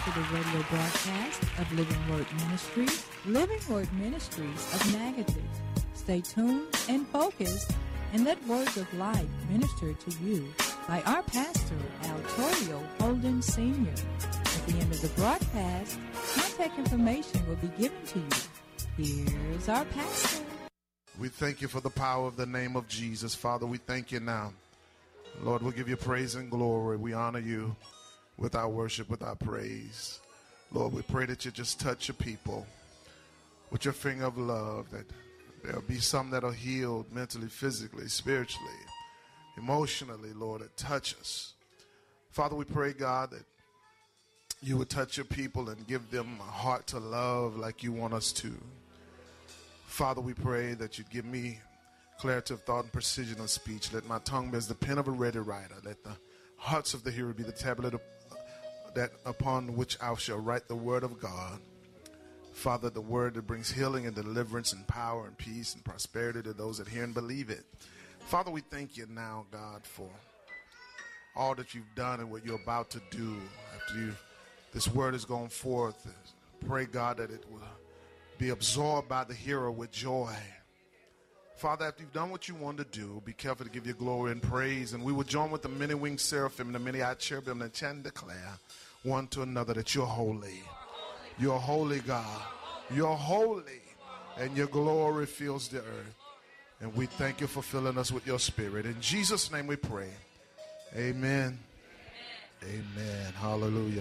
to the radio broadcast of Living Word Ministries, Living Word Ministries of Negative. Stay tuned and focused and let words of life minister to you by our pastor, Altorio Holden Sr. At the end of the broadcast, contact information will be given to you. Here's our pastor. We thank you for the power of the name of Jesus. Father, we thank you now. Lord, we'll give you praise and glory. We honor you with our worship, with our praise. Lord, we pray that you just touch your people with your finger of love, that there'll be some that are healed mentally, physically, spiritually, emotionally, Lord, that touch us. Father, we pray, God, that you would touch your people and give them a heart to love like you want us to. Father, we pray that you'd give me clarity of thought and precision of speech. Let my tongue be as the pen of a ready writer. Let the hearts of the hearer be the tablet that upon which I shall write the word of God. Father, the word that brings healing and deliverance and power and peace and prosperity to those that hear and believe it. Father, we thank you now, God, for all that you've done and what you're about to do after this word is going forth. Pray, God, that it will be absorbed by the hearer with joy. Father, after you've done what you want to do, be careful to give you glory and praise. And we will join with the many-winged seraphim and the many-eyed cherubim and chant and declare one to another that you're holy. You're holy, God. You're holy. And your glory fills the earth. And we thank you for filling us with your spirit. In Jesus' name we pray. Amen. Amen. Hallelujah.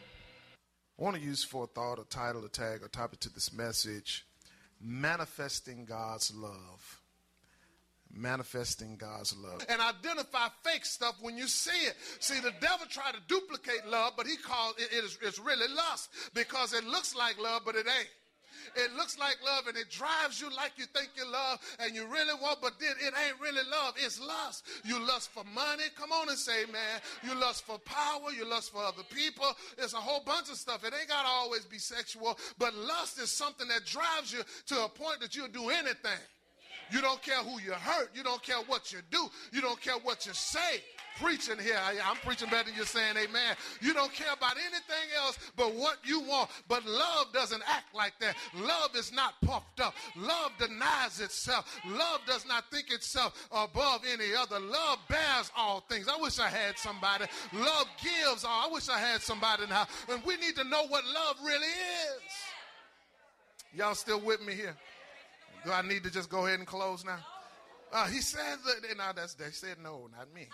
I want to use for a thought, a title, a tag, a topic to this message, manifesting God's love. Manifesting God's love. And identify fake stuff when you see it. See, the devil tried to duplicate love, but he called it's really lust because it looks like love, but it ain't. It looks like love and it drives you like you think you love and you really want, but then it ain't really love. It's lust. You lust for money. Come on and say, man. You lust for power. You lust for other people. It's a whole bunch of stuff. It ain't got to always be sexual, but lust is something that drives you to a point that you'll do anything. You don't care who you hurt. You don't care what you do. You don't care what you say. Preaching here. I'm preaching better than you're saying amen. You don't care about anything else but what you want. But love doesn't act like that. Love is not puffed up. Love denies itself. Love does not think itself above any other. Love bears all things. I wish I had somebody. Love gives all. I wish I had somebody now. And we need to know what love really is. Y'all still with me here? Do I need to just go ahead and close now? He says that, they said no, not me.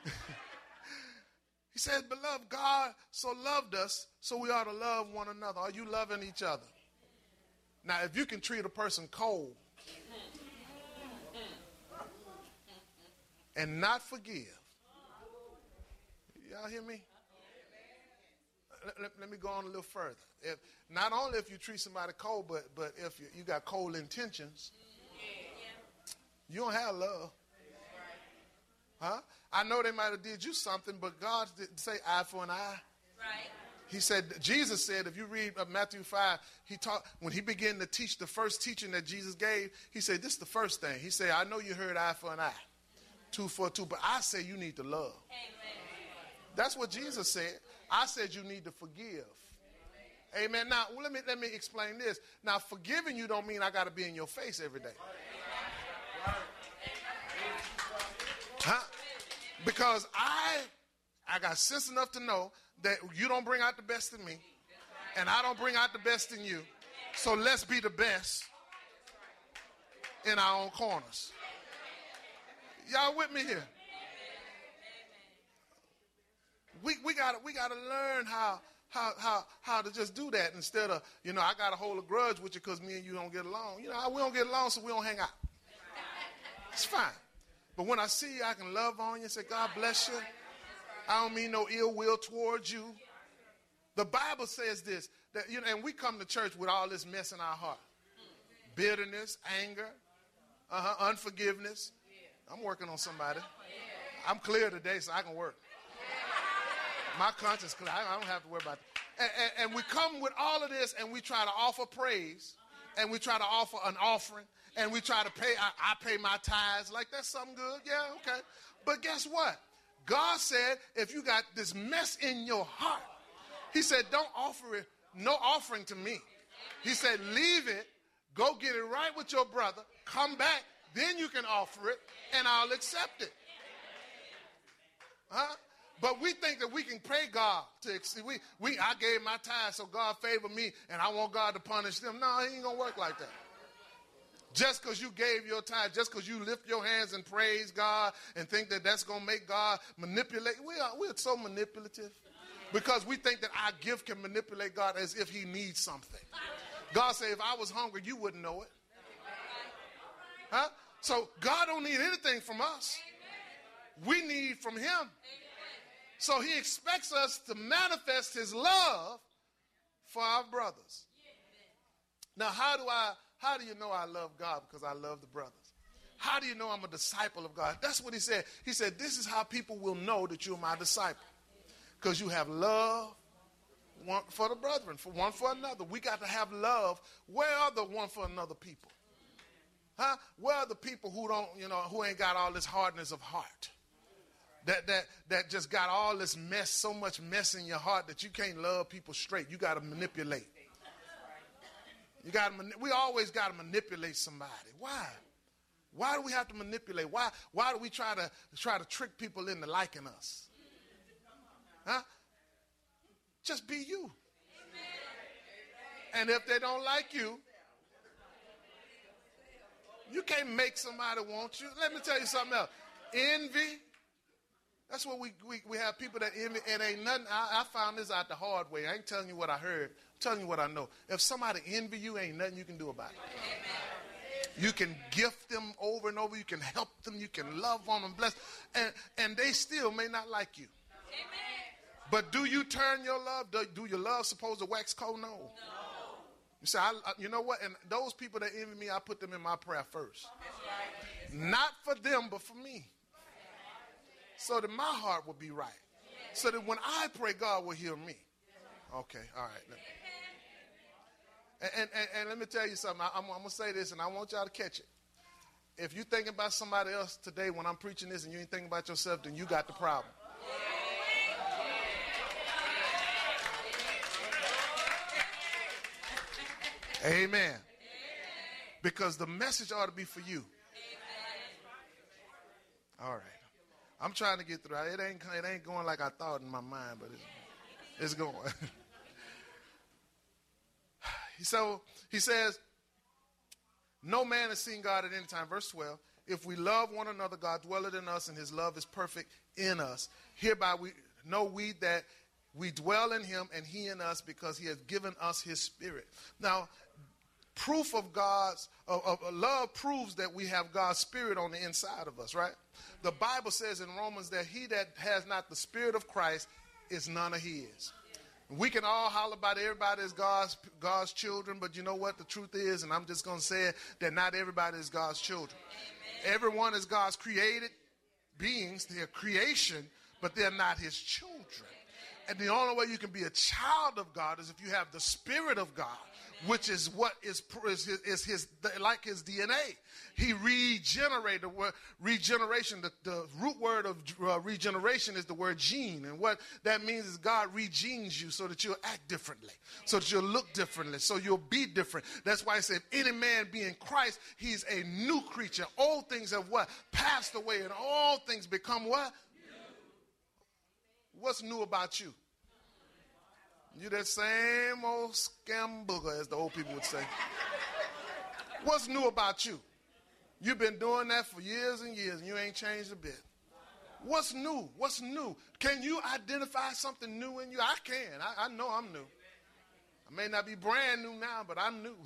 He says, beloved, God so loved us, so we ought to love one another. Are you loving each other? Now, if you can treat a person cold and not forgive, y'all hear me? Let me go on a little further. Not only if you treat somebody cold, but if you got cold intentions, you don't have love. Huh? I know they might have did you something, but God didn't say eye for an eye. Right. He said, Jesus said, if you read Matthew 5, when he began to teach the first teaching that Jesus gave, he said, this is the first thing. He said, I know you heard eye for an eye, tooth for a tooth, but I say you need to love. Amen. That's what Jesus said. I said you need to forgive. Amen. Now, let me explain this. Now, forgiving you don't mean I got to be in your face every day. Huh? Because I got sense enough to know that you don't bring out the best in me, and I don't bring out the best in you. So let's be the best in our own corners. Y'all with me here? We gotta learn how to just do that instead of, I got to hold a grudge with you because me and you don't get along. We don't get along, so we don't hang out. It's fine. But when I see you, I can love on you and say, God bless you. I don't mean no ill will towards you. The Bible says this, that and we come to church with all this mess in our heart. Bitterness, anger, unforgiveness. I'm working on somebody. I'm clear today, so I can work. My conscience clear. I don't have to worry about that. And we come with all of this, and we try to offer praise, and we try to offer an offering, and we try to pay. I pay my tithes. Like, that's something good. Yeah, okay. But guess what? God said, if you got this mess in your heart, He said, don't offer it, no offering to me. He said, leave it, go get it right with your brother, come back, then you can offer it, and I'll accept it. Huh? But we think that we can pray God to I gave my tithe, so God favored me, and I want God to punish them. No, it ain't gonna work like that. Just because you gave your tithe, just because you lift your hands and praise God and think that that's gonna make God manipulate. We're so manipulative because we think that our gift can manipulate God as if he needs something. God said, if I was hungry, you wouldn't know it. Huh? So God don't need anything from us. We need from him. So he expects us to manifest his love for our brothers. Now, how do you know I love God? Because I love the brothers. How do you know I'm a disciple of God? That's what he said. He said, this is how people will know that you're my disciple. Because you have love one for the brethren, for one for another. We got to have love. Where are the one for another people? Huh? Where are the people who don't, who ain't got all this hardness of heart? That just got all this mess, so much mess in your heart that you can't love people straight. You got to manipulate. We always got to manipulate somebody. Why? Why do we have to manipulate? Why do we try to trick people into liking us? Huh? Just be you. And if they don't like you, you can't make somebody want you. Let me tell you something else. Envy. That's what we have people that envy. It ain't nothing. I found this out the hard way. I ain't telling you what I heard. I'm telling you what I know. If somebody envy you, ain't nothing you can do about it. You can gift them over and over. You can help them. You can love on them, bless. And they still may not like you. But do you turn your love? Do your love supposed to wax cold? No. You say, you know what? And those people that envy me, I put them in my prayer first. Not for them, but for me. So that my heart will be right. So that when I pray, God will hear me. Okay, all right. And let me tell you something. I'm going to say this, and I want y'all to catch it. If you're thinking about somebody else today when I'm preaching this and you ain't thinking about yourself, then you got the problem. Amen. Because the message ought to be for you. All right. I'm trying to get through. It ain't going like I thought in my mind, but it's going. So he says, no man has seen God at any time. Verse 12, if we love one another, God dwelleth in us, and his love is perfect in us. Hereby we know that we dwell in him and he in us, because he has given us his spirit. Now, proof of God's love proves that we have God's spirit on the inside of us, right? The Bible says in Romans that he that has not the spirit of Christ is none of his. We can all holler about everybody is God's children, but you know what the truth is, and I'm just going to say it, that not everybody is God's children. Amen. Everyone is God's created beings. They're creation, but they're not his children. And the only way you can be a child of God is if you have the spirit of God, which is what is his, like his DNA. He regenerated. The word regeneration, the root word of regeneration is the word gene. And what that means is God regenes you so that you'll act differently, so that you'll look differently, so you'll be different. That's why I said, if any man be in Christ, he's a new creature. Old things have what? Passed away, and all things become what? What's new about you? You that same old scam booger, as the old people would say. What's new about you? You've been doing that for years and years, and you ain't changed a bit. What's new? What's new? Can you identify something new in you? I can. I know I'm new. I may not be brand new now, but I'm new.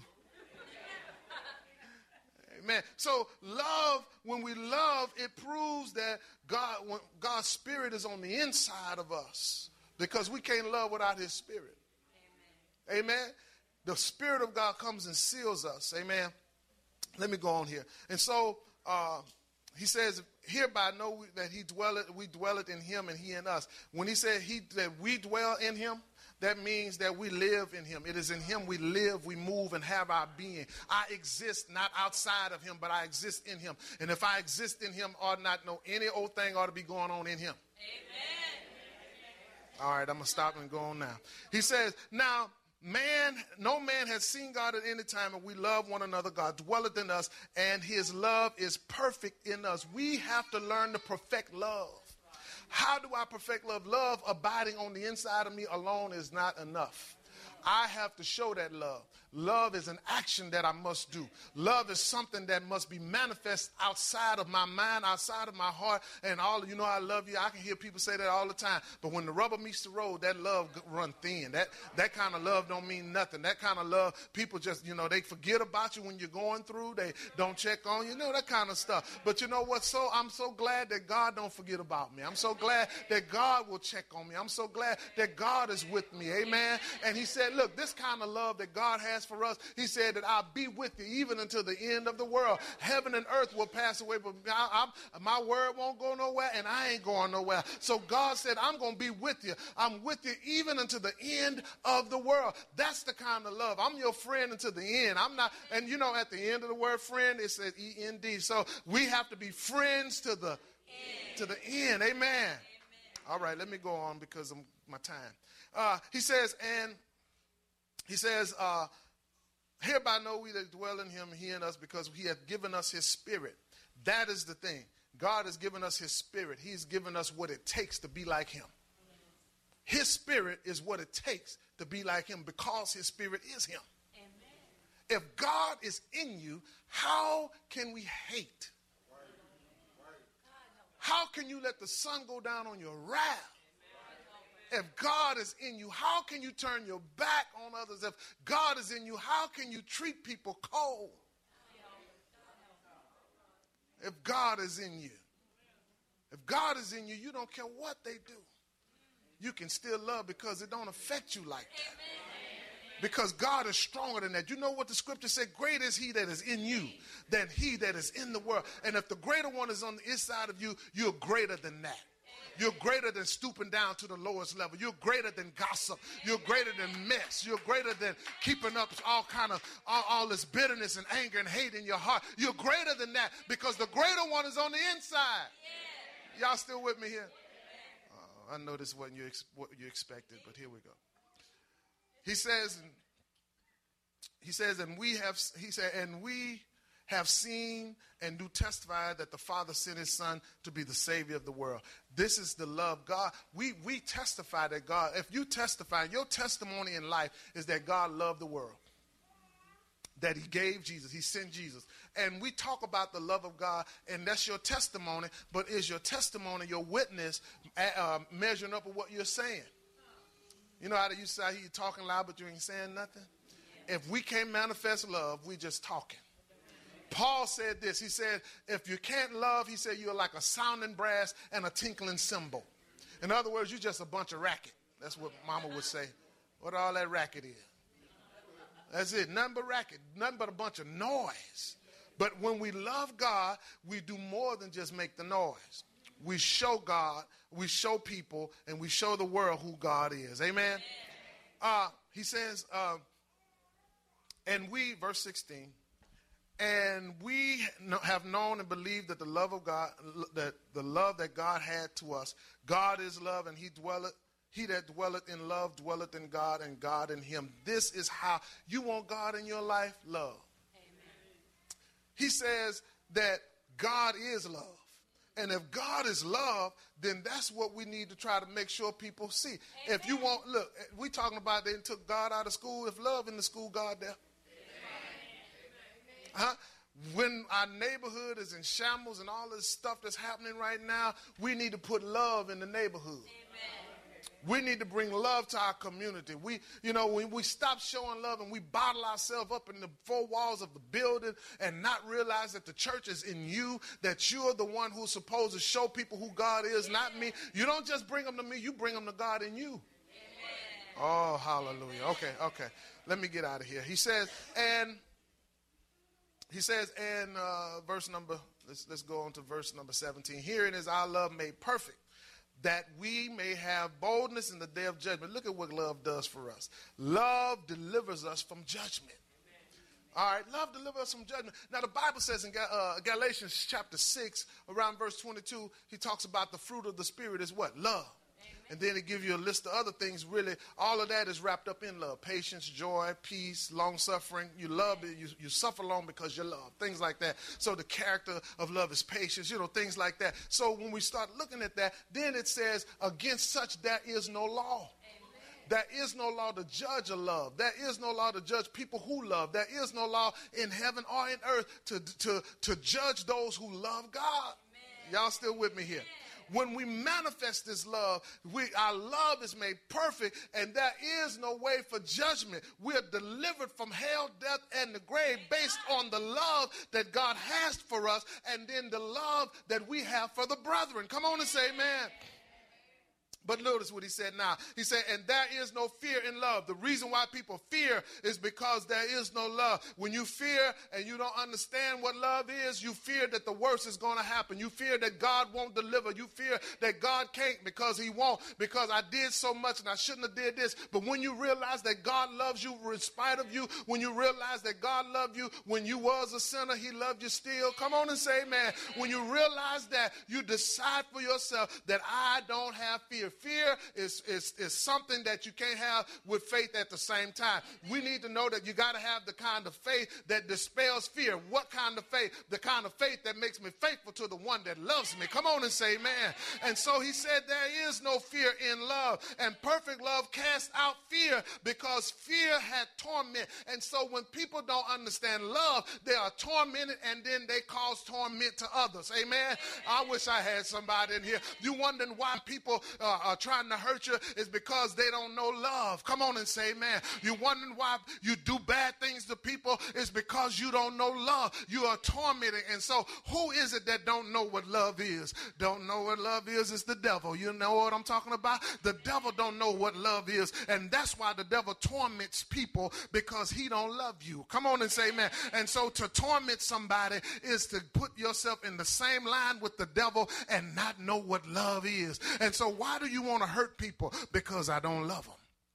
Amen. So love, when we love, it proves that God's spirit is on the inside of us. Because we can't love without his spirit. Amen. The spirit of God comes and seals us. Amen. Let me go on here. And so he says, hereby know that we dwelleth in him and he in us. When he said that we dwell in him, that means that we live in him. It is in him we live, we move, and have our being. I exist not outside of him, but I exist in him. And if I exist in him, ought not know any old thing ought to be going on in him. Amen. All right, I'm going to stop and go on now. He says, now, no man has seen God at any time, and we love one another. God dwelleth in us, and his love is perfect in us. We have to learn to perfect love. How do I perfect love? Love abiding on the inside of me alone is not enough. I have to show that love. Love is an action that I must do. Love is something that must be manifest outside of my mind, outside of my heart. And all of you know I love you. I can hear people say that all the time. But when the rubber meets the road, that love run thin. That kind of love don't mean nothing. That kind of love, people just, they forget about you when you're going through. They don't check on you, that kind of stuff. But you know what? I'm so glad that God don't forget about me. I'm so glad that God will check on me. I'm so glad that God is with me. Amen. And he said, look, this kind of love that God has for us, he said that I'll be with you even until the end of the world. Heaven and earth will pass away, but my word won't go nowhere, and I ain't going nowhere. So God said, I'm going to be with you. I'm with you even until the end of the world. That's the kind of love. I'm your friend until the end. I'm not, and at the end of the word friend, it says E-N-D. So we have to be friends to the end. Amen. All right, let me go on because of my time. He says, hereby know we that dwell in him, he in us, because he hath given us his spirit. That is the thing. God has given us his spirit. He's given us what it takes to be like him. His spirit is what it takes to be like him because his spirit is him. Amen. If God is in you, how can we hate? How can you let the sun go down on your wrath? If God is in you, how can you turn your back on others? If God is in you, how can you treat people cold? If God is in you. If God is in you, you don't care what they do. You can still love because it don't affect you like that. Because God is stronger than that. You know what the scripture said? Great is he that is in you than he that is in the world. And if the greater one is on the inside of you, you're greater than that. You're greater than stooping down to the lowest level. You're greater than gossip. You're greater than mess. You're greater than keeping up all this bitterness and anger and hate in your heart. You're greater than that because the greater one is on the inside. Y'all still with me here? I know this wasn't what you expected, but here we go. He says, and we have seen and do testify that the Father sent his Son to be the Savior of the world. This is the love God. We testify that God, if you testify, your testimony in life is that God loved the world. That he gave Jesus, he sent Jesus. And we talk about the love of God, and that's your testimony, but is your testimony, your witness, measuring up with what you're saying? You know how you say you're talking loud, but you ain't saying nothing? If we can't manifest love, we just talking. Paul said this. He said, if you can't love, he said, you're like a sounding brass and a tinkling cymbal. In other words, you're just a bunch of racket. That's what mama would say. What all that racket is. That's it. Nothing but racket. Nothing but a bunch of noise. But when we love God, we do more than just make the noise. We show God, we show people, and we show the world who God is. Amen? He says, and we, verse 16, and we have known and believed that the love of God, that the love that God had to us, God is love, and he that dwelleth in love dwelleth in God, and God in him. This is how you want God in your life, love. Amen. He says that God is love. And if God is love, then that's what we need to try to make sure people see. Amen. If you want, look, we talking about they took God out of school. If love in the school, God there. When our neighborhood is in shambles and all this stuff that's happening right now, we need to put love in the neighborhood. Amen. We need to bring love to our community. When we stop showing love and we bottle ourselves up in the four walls of the building and not realize that the church is in you, that you're the one who's supposed to show people who God is, not me. You don't just bring them to me, you bring them to God in you. Amen. Oh, hallelujah. Okay. Let me get out of here. He says, verse number, let's go on to verse number 17. Herein is our love made perfect, that we may have boldness in the day of judgment. Look at what love does for us. Love delivers us from judgment. All right, love delivers us from judgment. Now, the Bible says in Galatians chapter 6, around verse 22, he talks about the fruit of the Spirit is what? Love. And then it gives you a list of other things. Really, all of that is wrapped up in love. Patience, joy, peace, long-suffering. You love it. You suffer long because you love. Things like that. So the character of love is patience, things like that. So when we start looking at that, then it says, against such there is no law. There is no law to judge a love. There is no law to judge people who love. There is no law in heaven or in earth to judge those who love God. Y'all still with me here? When we manifest this love, our love is made perfect, and there is no way for judgment. We are delivered from hell, death, and the grave based on the love that God has for us, and then the love that we have for the brethren. Come on and say amen. But notice what he said now. He said, and there is no fear in love. The reason why people fear is because there is no love. When you fear and you don't understand what love is, you fear that the worst is going to happen. You fear that God won't deliver. You fear that God can't because he won't, because I did so much and I shouldn't have did this. But when you realize that God loves you in spite of you, when you realize that God loved you when you was a sinner, he loved you still. Come on and say amen. When you realize that, you decide for yourself that I don't have fear. Fear is something that you can't have with faith at the same time. We need to know that you got to have the kind of faith that dispels fear. What kind of faith? The kind of faith that makes me faithful to the one that loves me. Come on and say amen. And so he said there is no fear in love. And perfect love casts out fear, because fear had torment. And so when people don't understand love, they are tormented, and then they cause torment to others. Amen. I wish I had somebody in here. You wondering why people are trying to hurt you is because they don't know love. Come on and say amen. You wondering why you do bad things to people is because you don't know love. You are tormented. And so who is it that don't know what love is? Don't know what love is? It's the devil. You know what I'm talking about? The devil don't know what love is. And that's why the devil torments people, because he don't love you. Come on and say amen. And so to torment somebody is to put yourself in the same line with the devil and not know what love is. And so why do you want to hurt people? Because I don't love them.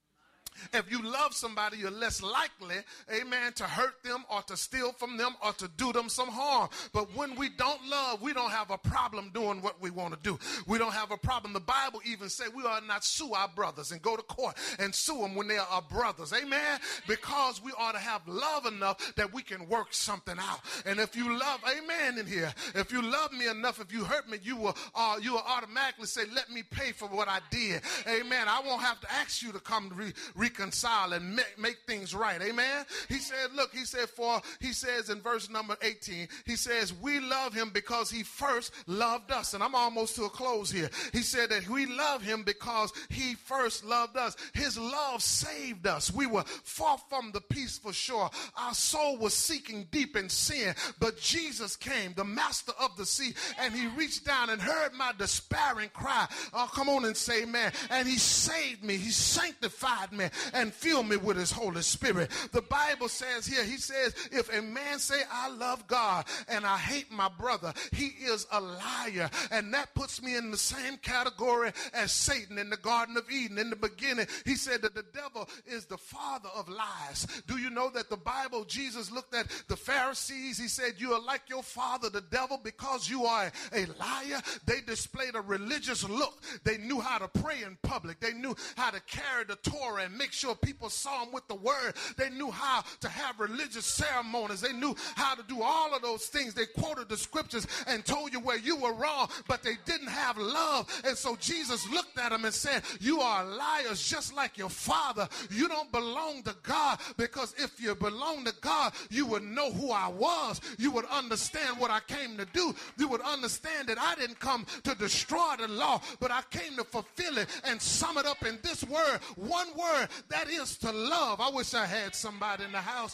If you love somebody, you're less likely, amen, to hurt them or to steal from them or to do them some harm. But when we don't love, we don't have a problem doing what we want to do. We don't have a problem. The Bible even says we ought not sue our brothers and go to court and sue them when they are our brothers, amen, because we ought to have love enough that we can work something out. And if you love, amen, in here, if you love me enough, if you hurt me, you will automatically say, let me pay for what I did, amen. I won't have to ask you to come to reconcile and make things right. Amen. He said, look, he says in verse number 18, he says, we love him because he first loved us. And I'm almost to a close here. He said that we love him because he first loved us. His love saved us. We were far from the peaceful shore. Our soul was sinking deep in sin, but Jesus came, the master of the sea, and he reached down and heard my despairing cry. Oh, come on and say amen. And he saved me. He sanctified me and fill me with his Holy Spirit. The Bible says here, he says, if a man say I love God and I hate my brother, he is a liar. And that puts me in the same category as Satan in the Garden of Eden. In the beginning, he said that the devil is the father of lies. Do you know that the Bible, Jesus looked at the Pharisees, he said, you are like your father, the devil, because you are a liar. They displayed a religious look. They knew how to pray in public. They knew how to carry the Torah and make sure people saw them with the word. They knew how to have religious ceremonies. They knew how to do all of those things. They quoted the scriptures and told you where you were wrong, but they didn't have love. And so Jesus looked at them and said, you are liars just like your father. You don't belong to God, because if you belong to God, you would know who I was. You would understand what I came to do. You would understand that I didn't come to destroy the law, but I came to fulfill it and sum it up in this word, one word, that is to love. I wish I had somebody in the house.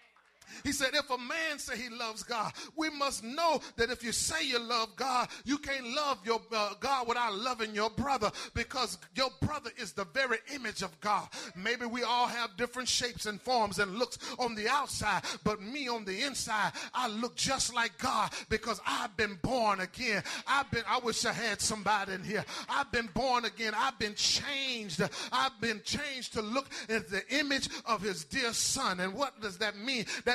He said, if a man say he loves God, we must know that if you say you love God, you can't love your God without loving your brother, because your brother is the very image of God. Maybe we all have different shapes and forms and looks on the outside, but me on the inside, I look just like God because I've been born again. I wish I had somebody in here. I've been born again. I've been changed. I've been changed to look at the image of his dear son. And what does that mean? That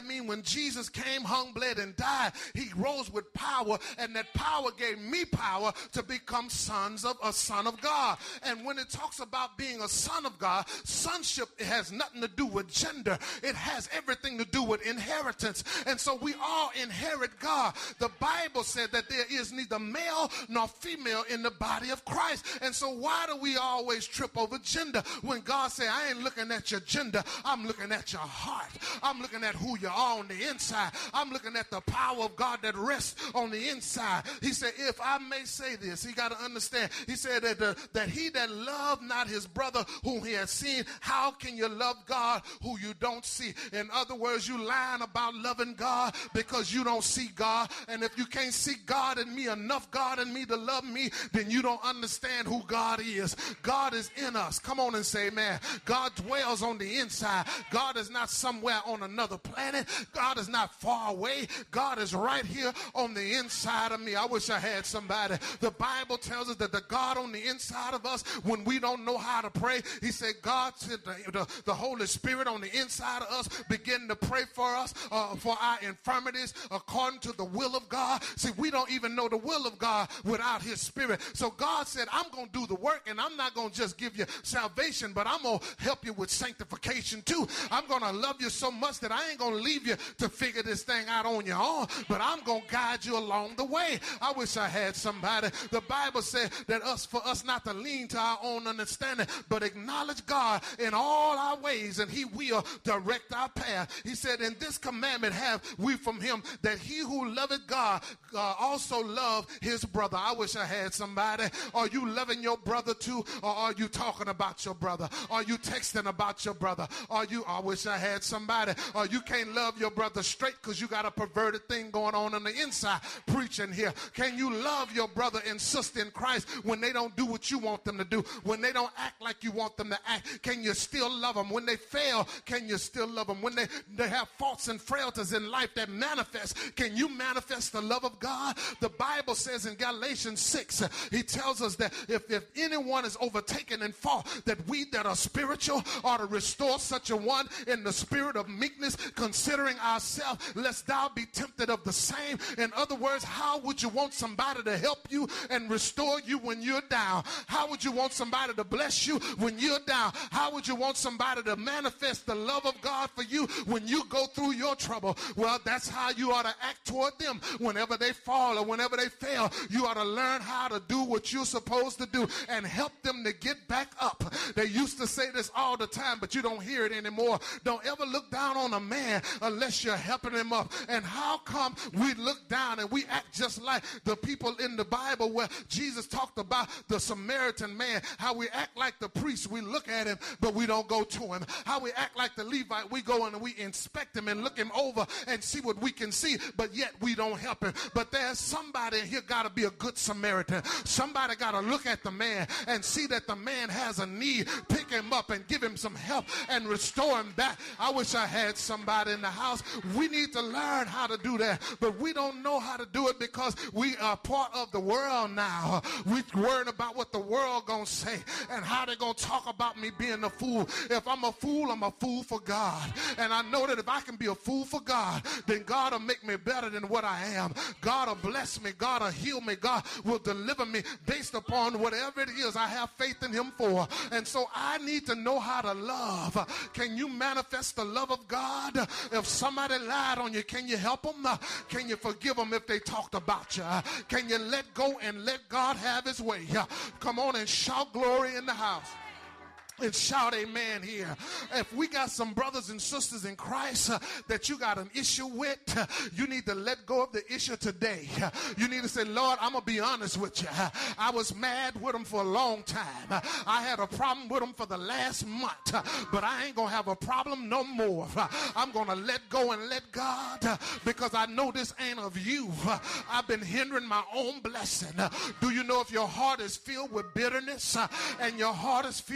That means when Jesus came, hung, bled, and died, he rose with power, and that power gave me power to become a son of God. And when it talks about being a son of God, sonship, it has nothing to do with gender. It has everything to do with inheritance. And so we all inherit God. The Bible said that there is neither male nor female in the body of Christ. And so why do we always trip over gender when God said, I ain't looking at your gender, I'm looking at your heart. I'm looking at who you are on the inside. I'm looking at the power of God that rests on the inside. He said, if I may say this, he got to understand. He said that he that loved not his brother whom he has seen, how can you love God who you don't see? In other words, you lying about loving God because you don't see God. And if you can't see God in me, enough God in me to love me, then you don't understand who God is. God is in us. Come on and say, man, God dwells on the inside. God is not somewhere on another planet. God is not far away. God is right here on the inside of me. I wish I had somebody. The Bible tells us that the God on the inside of us, when we don't know how to pray, he said God sent the Holy Spirit on the inside of us, begin to pray for us, for our infirmities according to the will of God. See, we don't even know the will of God without his spirit. So God said, I'm going to do the work, and I'm not going to just give you salvation, but I'm going to help you with sanctification too. I'm going to love you so much that I ain't going to leave you to figure this thing out on your own, but I'm going to guide you along the way. I wish I had somebody. The Bible said that for us not to lean to our own understanding, but acknowledge God in all our ways, and he will direct our path. He said, in this commandment have we from him, that he who loveth God also love his brother. I wish I had somebody. Are you loving your brother too, or are you talking about your brother? Are you texting about your brother? I wish I had somebody. Or you can't love your brother straight because you got a perverted thing going on the inside preaching here. Can you love your brother and sister in Christ when they don't do what you want them to do? When they don't act like you want them to act, can you still love them? When they fail, can you still love them? When they have faults and frailties in life that manifest, can you manifest the love of God? The Bible says in Galatians 6, he tells us that if anyone is overtaken in fault, that we that are spiritual are to restore such a one in the spirit of meekness, considering ourselves, lest thou be tempted of the same. In other words, how would you want somebody to help you and restore you when you're down? How would you want somebody to bless you when you're down? How would you want somebody to manifest the love of God for you when you go through your trouble? Well, that's how you ought to act toward them whenever they fall or whenever they fail. You ought to learn how to do what you're supposed to do and help them to get back up. They used to say this all the time, but you don't hear it anymore. Don't ever look down on a man unless you're helping him up. And how come we look down and we act just like the people in the Bible where Jesus talked about the Samaritan man, how we act like the priest, we look at him, but we don't go to him. How we act like the Levite, we go and we inspect him and look him over and see what we can see, but yet we don't help him. But there's somebody in here got to be a good Samaritan. Somebody got to look at the man and see that the man has a need, pick him up and give him some help and restore him back. I wish I had somebody in the house. We need to learn how to do that, but we don't know how to do it because we are part of the world now. We're worried about what the world gonna say and how they gonna talk about me being a fool. If I'm a fool for God. And I know that if I can be a fool for God, then God will make me better than what I am. God will bless me. God will heal me. God will deliver me based upon whatever it is I have faith in him for. And so I need to know how to love. Can you manifest the love of God? If somebody lied on you, can you help them? Can you forgive them if they talked about you? Can you let go and let God have his way? Come on and shout glory in the house. And shout amen here. If we got some brothers and sisters in Christ that you got an issue with, you need to let go of the issue today. You need to say, Lord, I'm going to be honest with you. I was mad with them for a long time. I had a problem with them for the last month, but I ain't going to have a problem no more. I'm going to let go and let God because I know this ain't of you. I've been hindering my own blessing. Do you know if your heart is filled with bitterness and your heart is filled with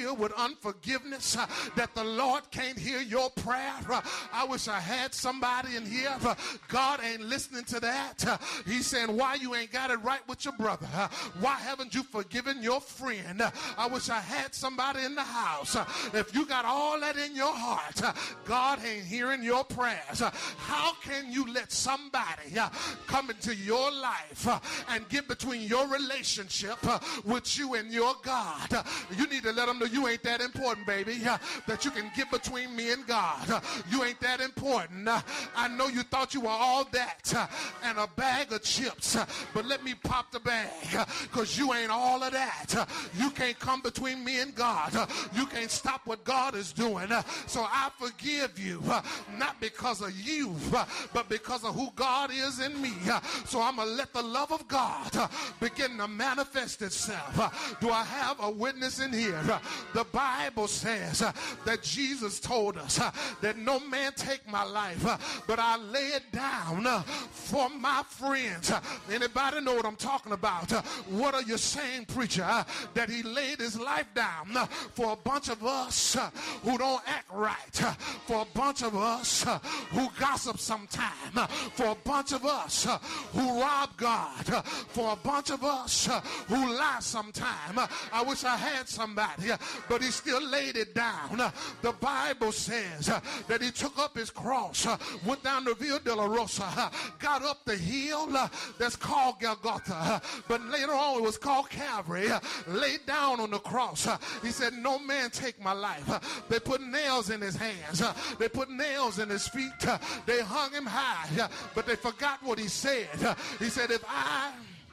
unforgiveness that the Lord can't hear your prayer. I wish I had somebody in here. God ain't listening to that. He's saying, why you ain't got it right with your brother? Why haven't you forgiven your friend? I wish I had somebody in the house. If you got all that in your heart, God ain't hearing your prayers. How can you let somebody come into your life and get between your relationship with you and your God? You need to let them know you ain't that important, baby, that you can get between me and God. You ain't that important. I know you thought you were all that and a bag of chips, but let me pop the bag, because you ain't all of that. You can't come between me and God. You can't stop what God is doing. So I forgive you, not because of you, but because of who God is in me. So I'm going to let the love of God begin to manifest itself. Do I have a witness in here? The Bible says that Jesus told us that no man take my life, but I lay it down for my friends. Anybody know what I'm talking about? What are you saying, preacher? That he laid his life down for a bunch of us who don't act right, for a bunch of us who gossip sometime, for a bunch of us who rob God, for a bunch of us who lie sometime. I wish I had somebody, but he still laid it down. The Bible says that he took up his cross, went down to Via de la Rosa, got up the hill that's called Golgotha, but later on it was called Calvary, laid down on the cross. He said, no man take my life. They put nails in his hands. They put nails in his feet. They hung him high, but they forgot what he said. He said, if I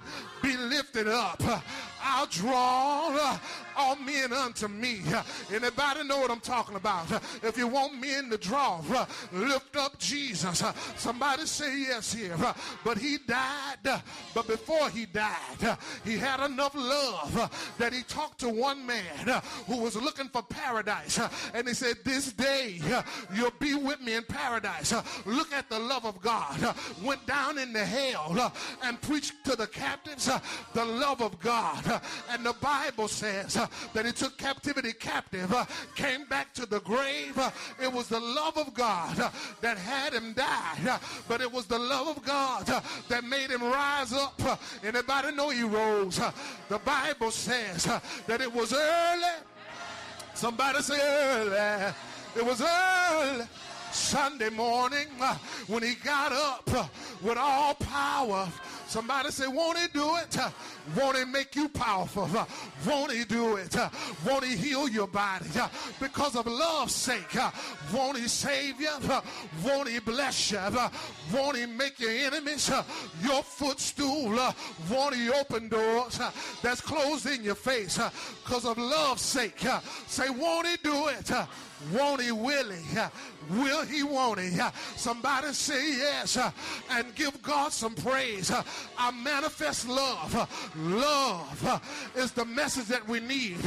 be lifted up, I'll draw all men unto me. Anybody know what I'm talking about? If you want men to draw, lift up Jesus. Somebody say yes here. But he died. But before he died, he had enough love that he talked to one man who was looking for paradise. And he said, this day you'll be with me in paradise. Look at the love of God. Went down into hell and preached to the captives the love of God. And the Bible says that he took captivity captive, came back to the grave. It was the love of God that had him die, but it was the love of God that made him rise up. Anybody know he rose? The Bible says that it was early. Somebody say early. It was early Sunday morning when he got up with all power. Somebody say, won't he do it? Won't he make you powerful? Won't he do it? Won't he heal your body? Because of love's sake, won't he save you? Won't he bless you? Won't he make your enemies your footstool? Won't he open doors that's closed in your face? Because of love's sake, say, won't he do it? Won't he, will he? Will he, won't he? Somebody say yes and give God some praise. I manifest love. Love is the message that we need.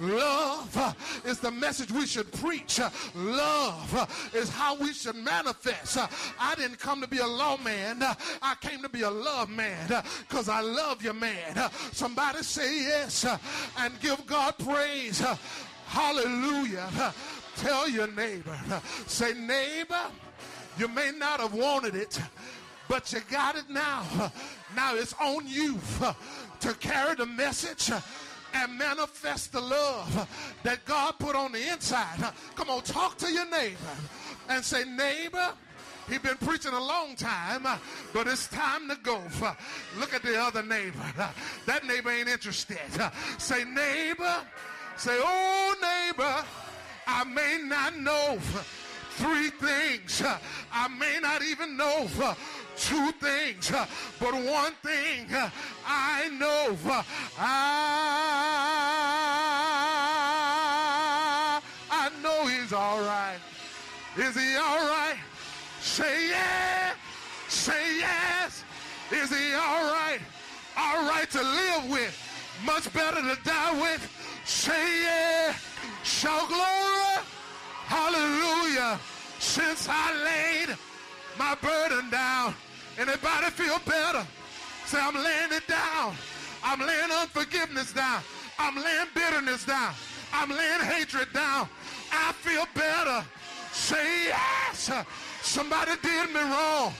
Love is the message we should preach. Love is how we should manifest. I didn't come to be a lawman. I came to be a love man because I love you, man. Somebody say yes and give God praise. Hallelujah. Tell your neighbor, say, neighbor, you may not have wanted it, but you got it now. Now it's on you to carry the message and manifest the love that God put on the inside. Come on, talk to your neighbor and say, neighbor, he's been preaching a long time, but it's time to go. Look at the other neighbor. That neighbor ain't interested. Say, neighbor, say, oh, neighbor, I may not know 3 things. I may not even know 2 things. But one thing I know. I know he's all right. Is he all right? Say yeah. Say yes. Is he all right? All right to live with. Much better to die with. Say yeah. Shout glory, hallelujah, since I laid my burden down. Anybody feel better? Say, I'm laying it down. I'm laying unforgiveness down. I'm laying bitterness down. I'm laying hatred down. I feel better. Say yes. Somebody did me wrong.